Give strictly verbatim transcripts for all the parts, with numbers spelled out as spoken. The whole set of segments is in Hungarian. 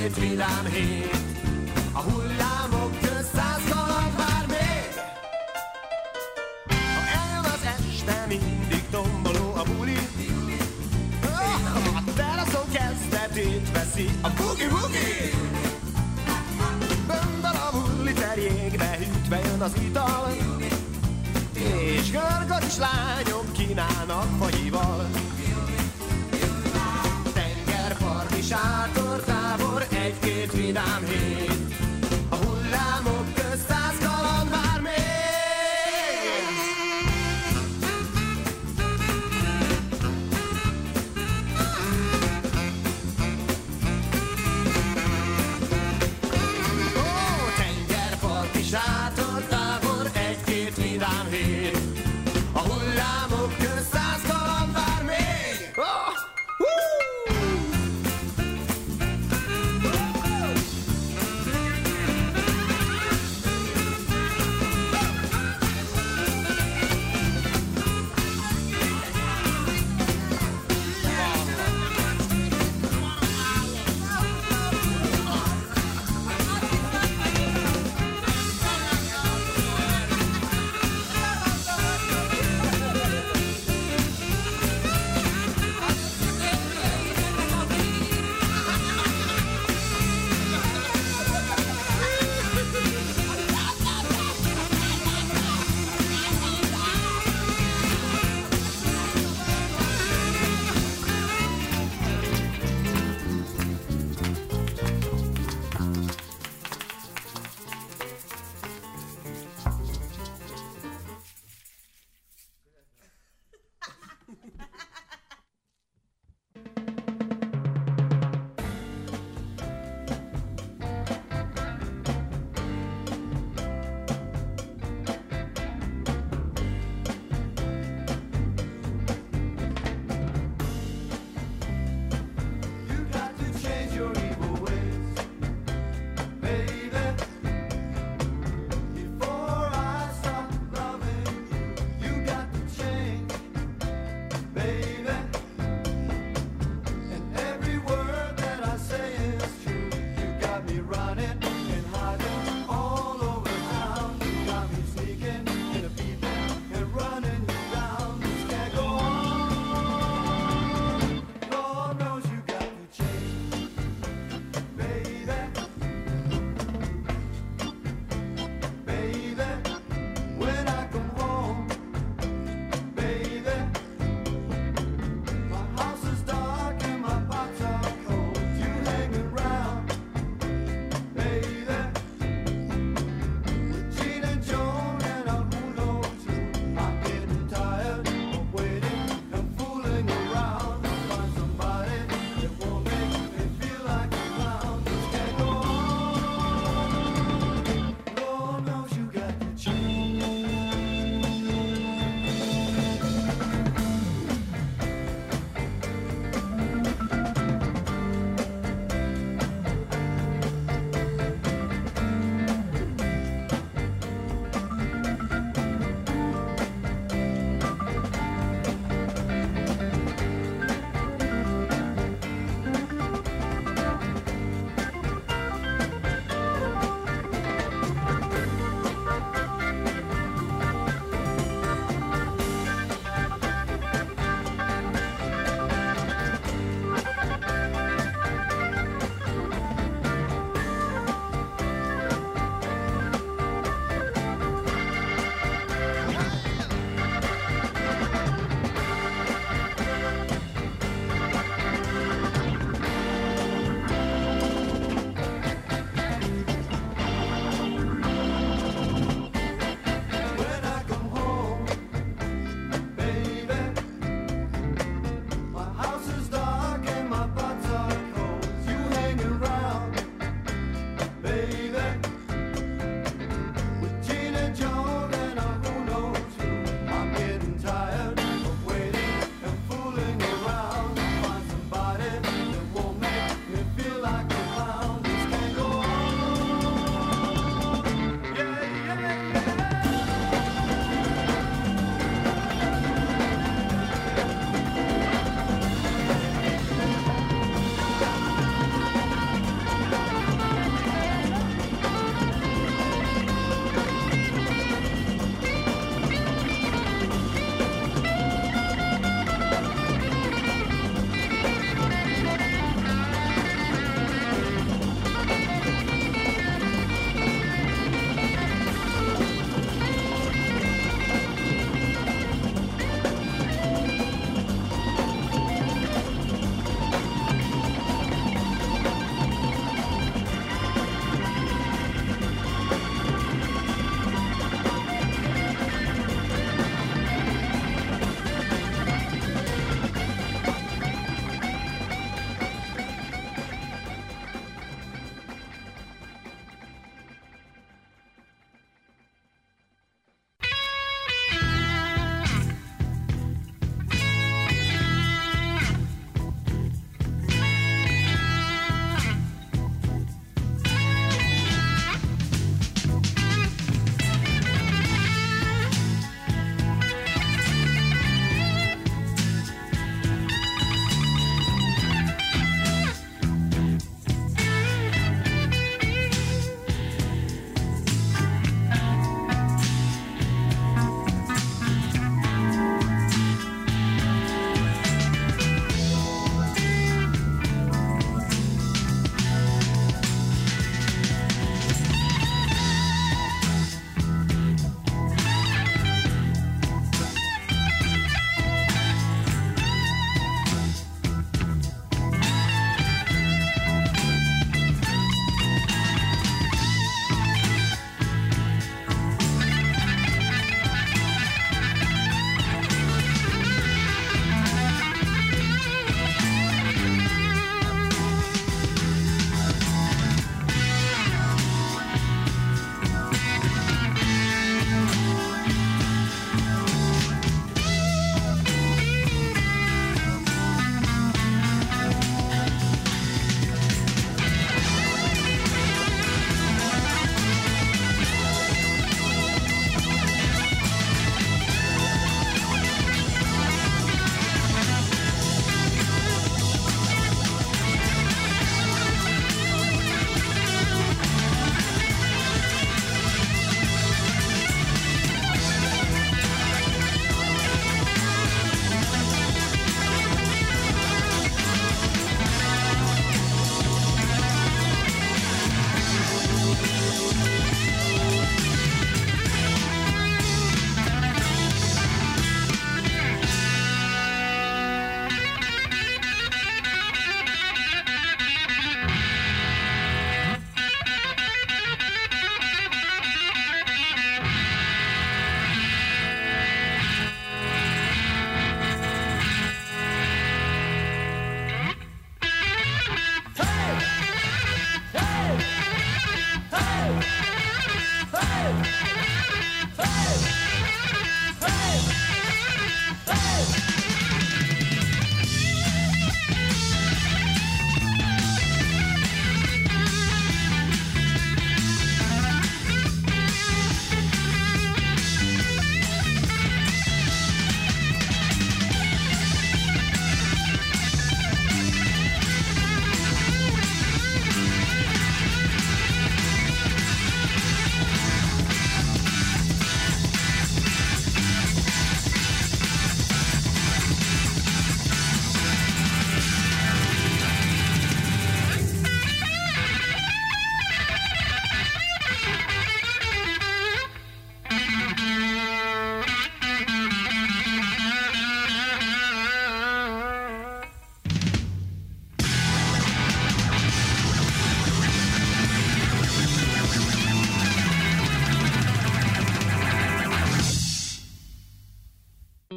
egy-két vidám hét. A hullámok közt száz kaland vár még. Ha eljön az este, mindig tomboló a buli. A teraszon kezdetét veszi a bugi-bugi. Böndel a hulliter jégbe hűtve jön az ital, és görgös lányok kínálnak fagyival. Tengerparti sátortábor, egy-két vidám hét. A hullámok közt száz kaland vár még. Ó, tengerparti sátortábor, egy-két vidám hét. A hullámok közt száz kaland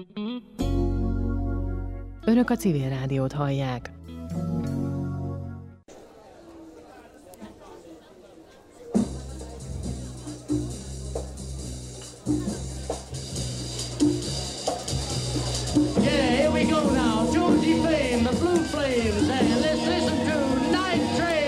Önök a Civil Rádiót hallják. Yeah, here we go now. Georgie Flame, the Blue Flames, and let's listen to Night Train.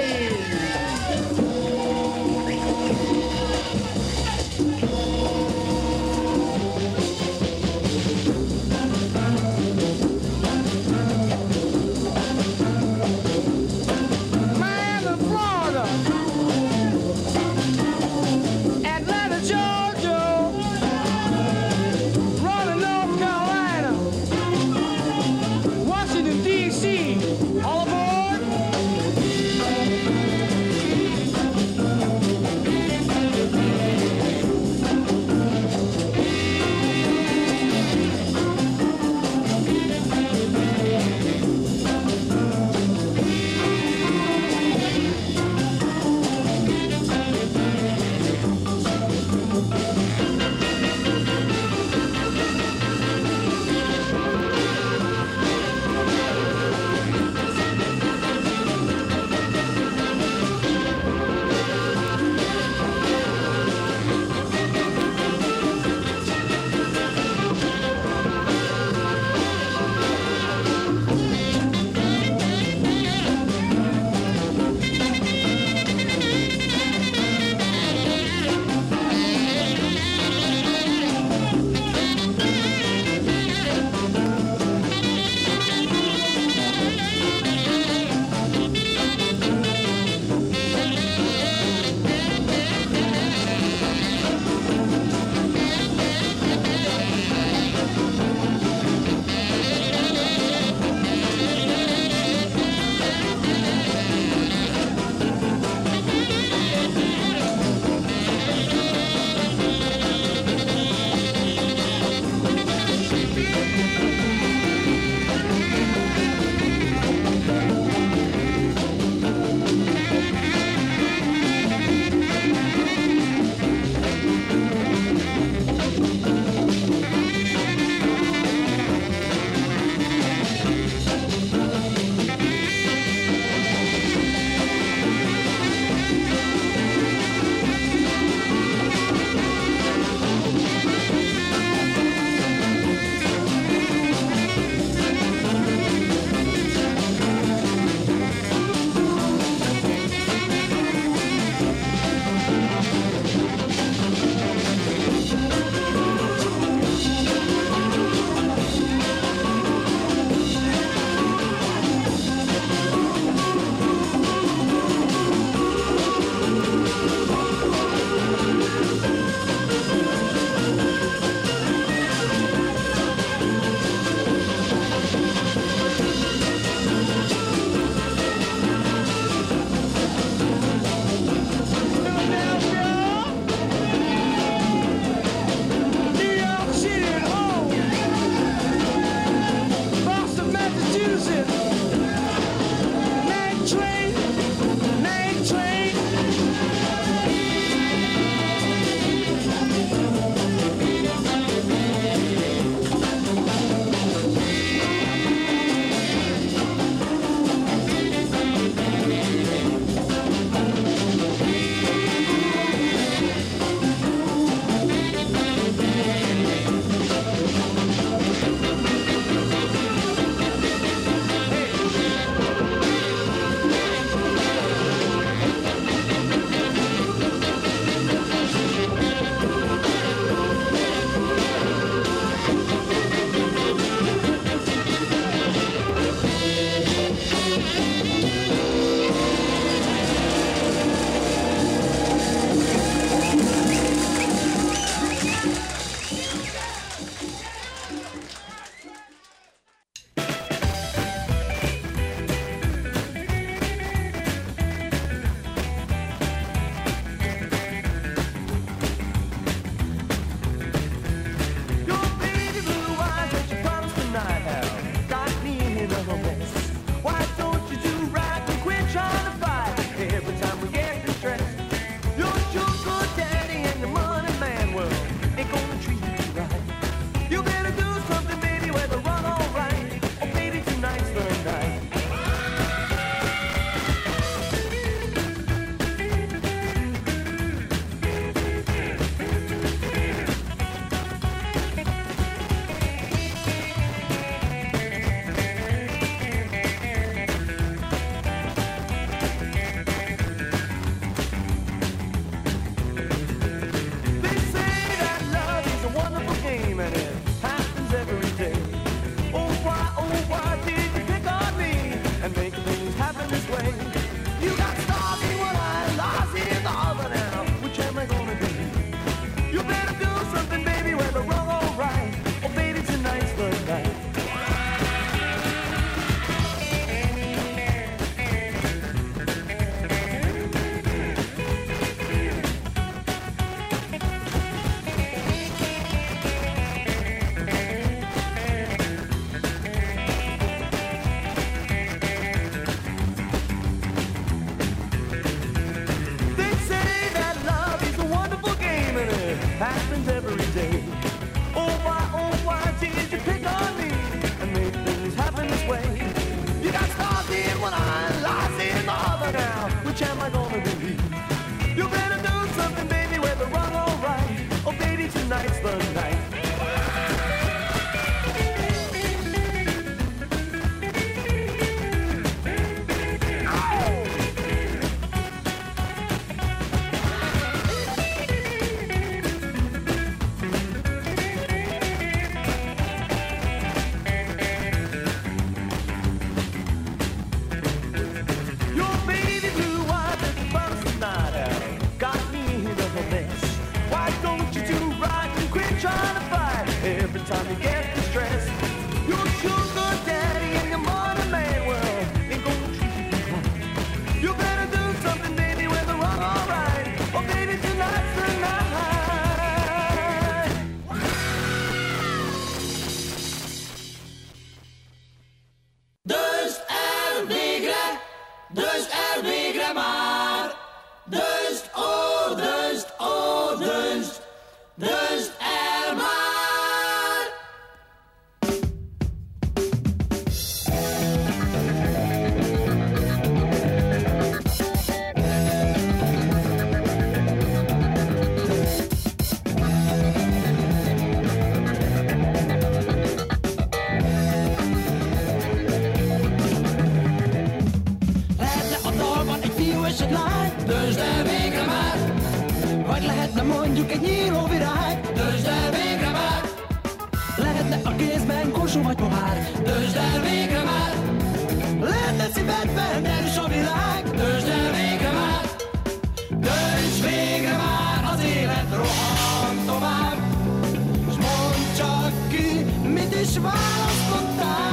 mondjuk egy nyíló virág. Döntsd el végre már! Lehetne a kézben korsó vagy pohár. Döntsd el végre már! Lehetne szívedben erős a világ. Döntsd el végre már! Dönts végre már! Az élet rohan tovább. S mondd csak ki, mit is választottál.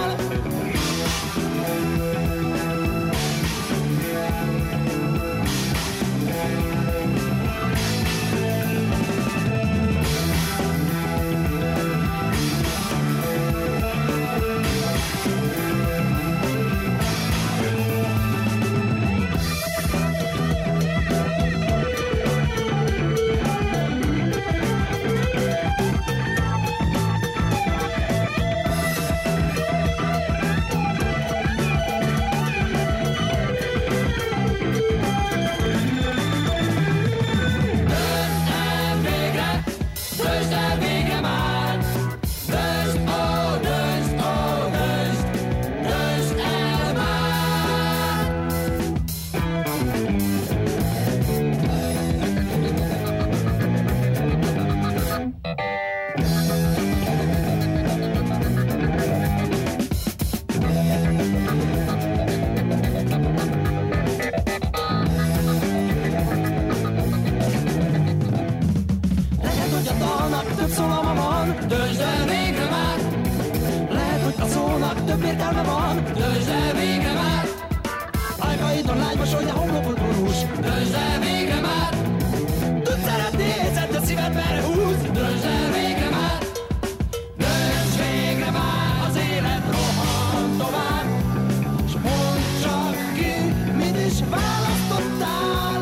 Több értelme van, döntsd el végre már! Ajkaidon lágy mosoly, de homlokod borús. Döntsd el végre már! Tudsz szeretni, érzed, de szíved merre húz. Döntsd el végre már! Dönts végre már! Az élet rohan tovább. S mondd csak ki, mit is választottál.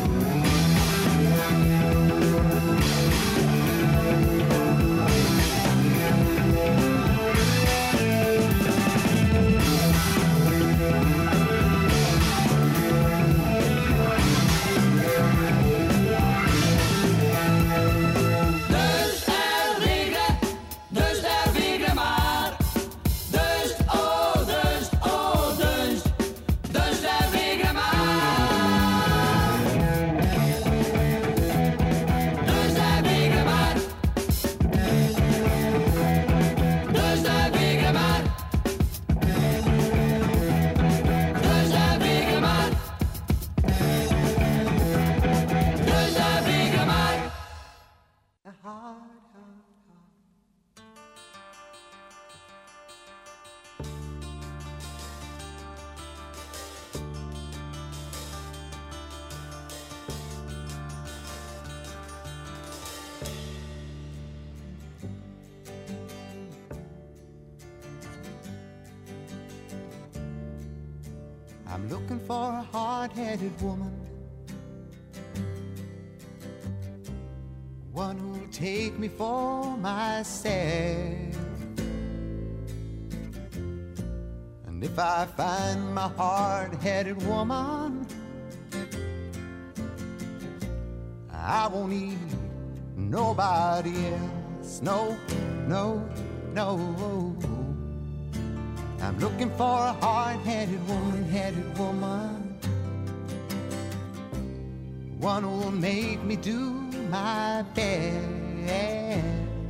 I'm looking for a hard-headed woman, one who'll take me for myself. And if I find my hard-headed woman, I won't need nobody else. No, no, no. I'm looking for a hard-headed woman, headed woman, one who'll make me do my best.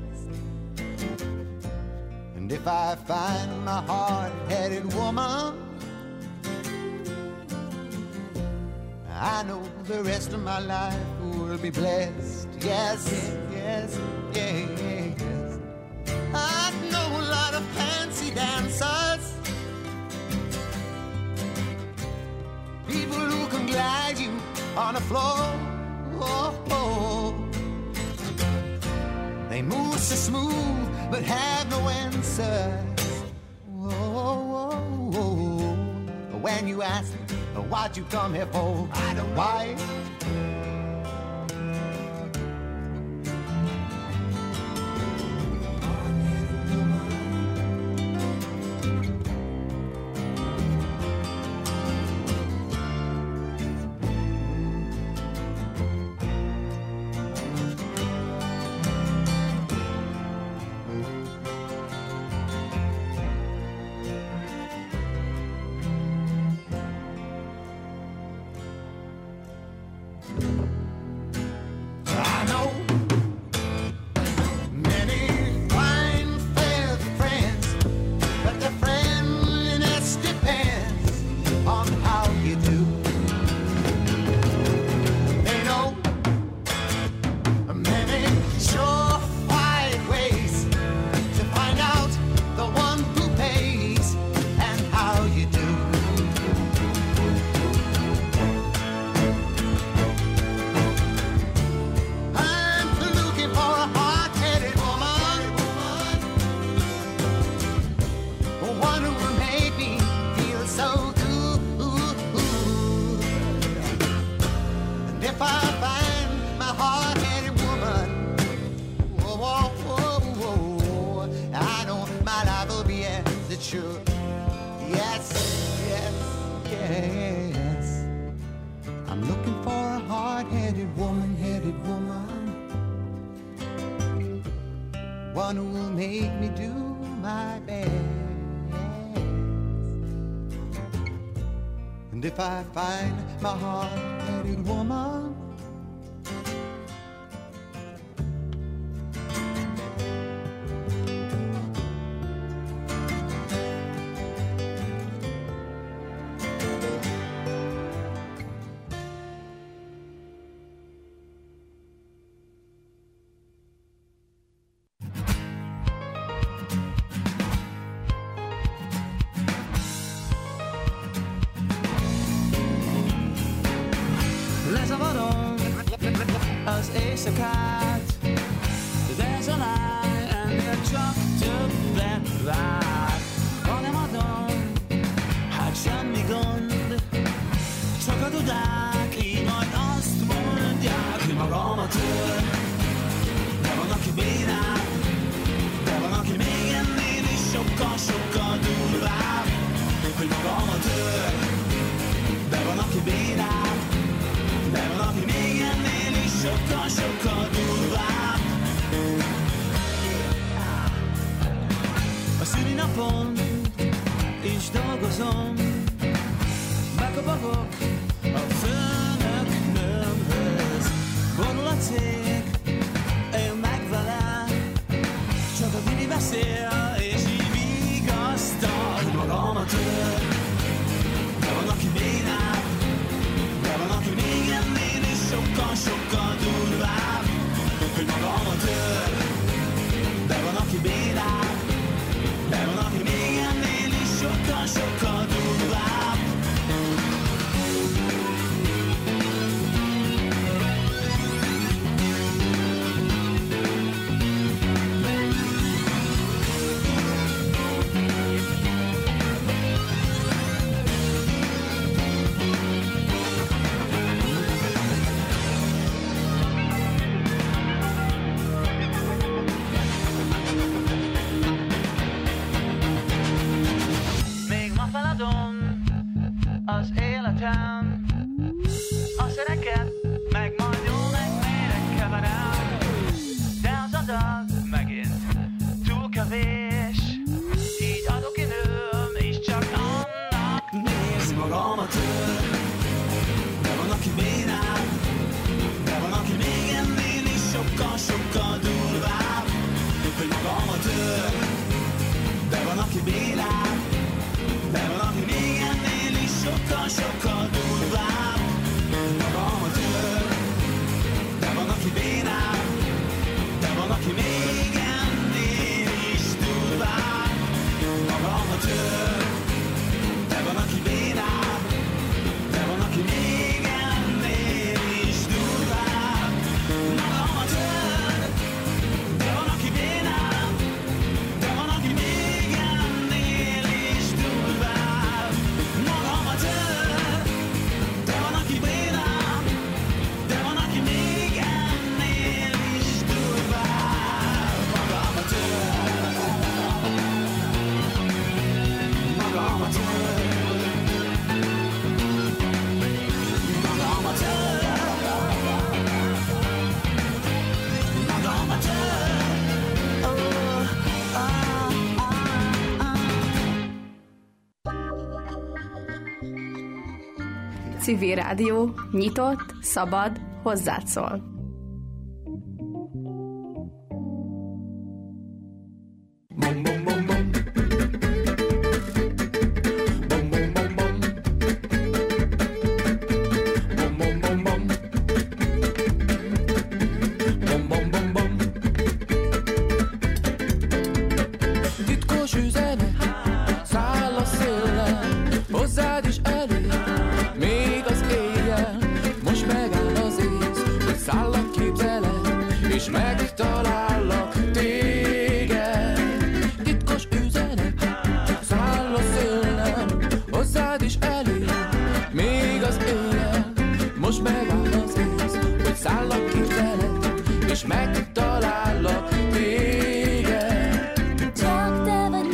And if I find my hard-headed woman, I know the rest of my life will be blessed. Yes, yes, yes. I know a lot of fancy dancers, people who can glide you on the floor. Oh, oh. They move so smooth but have no answers. Oh, oh, oh. When you ask what you come here for, I don't know why. my life will be as it should. Yes, yes, yes. I'm looking for a hard-headed woman-headed woman, one who will make me do my best. And if I find my hard-headed woman, lezavarom az éjszakát, de ez a lány ennél csak többet vár. Ha nem adom, hát semmi gond, csak a dudák így majd azt mondják, hogy magamat tör. De van, aki bénál, de van, aki még ennél is sokkal-sokkal durvább, hogy magamat tör. De van, aki bénál, de van, aki még ennél is sokkal-sokkal durvább. A szülinapon is dolgozom, bekapagok a főnöknőmhöz. Borul a cég, én meg vele, csak a Vili beszél, és így vigasztal, hogy magamat tör. De van, aki bénál, de van, aki még ennél is sokkal-sokkal durvább, hogy magamat tör. De van, aki bénál, de van, aki még ennél is sokkal-sokkal durvább. Az életem, a szereket, meg majd jól megmérek keverem, de az adag megint túl kevés, így adok időm, és csak annak nézd magamat tör. De van, aki bénál, de van, aki még ennél is sokkal-sokkal durvább, hogy magamat tör. De van, aki bénál, de van, aki még ennél is sokkal-sokkal durvább, magamat tör. De van, aki bénál, de van, aki még ennél is durvább, magamat tör. De van, aki bénál, de van, aki még ennél is durvább, magamat tör. De van, aki bénál, de van, aki még ennél is durvább, magamat tör. De van, aki bénál, de van, aki még ennél is durvább, magamat tör. Magamat tör. Magamat tör. Magamat tör. Oh, ah, ah, ah. Civil Rádió, nyitott, szabad, hozzád szól. Titkos üzenet száll a széllel, hozzád is elég, még az éjjel. Most megáll az ész, hogy szállak képzeled, és megtalállak téged. Titkos üzenet száll a széllel, hozzád is elég, még az éjjel. Most megáll az ész, hogy szállak képzeled, és megtalállak téged. Csak te vagy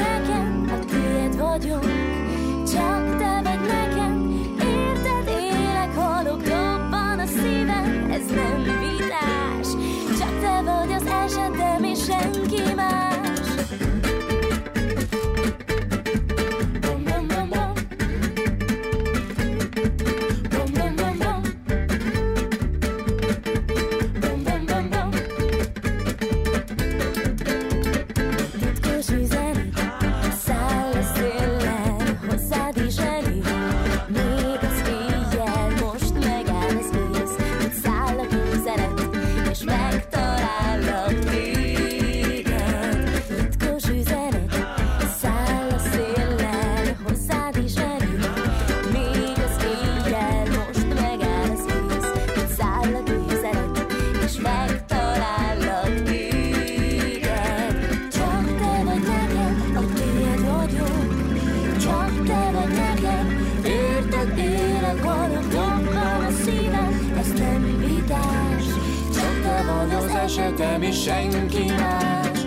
keresetem is senki más.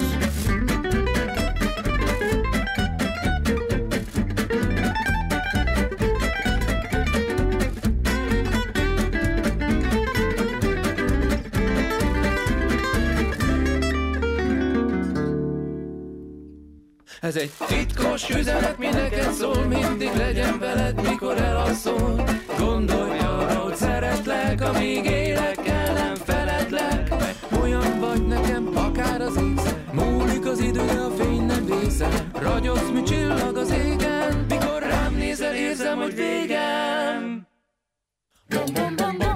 Ez egy titkos üzenet, mi neked szól, mindig legyen veled, mikor elalszol. Gondolj arra, hogy szeretlek, amíg élek, el nem feledlek. Olyan vagy nekem, akár az égszer, múlik az idő, de a fény nem vészel. Ragyogsz, mi csillag az égen, mikor rám nézel, érzem, hogy végem. Bom, bom, bom, bom.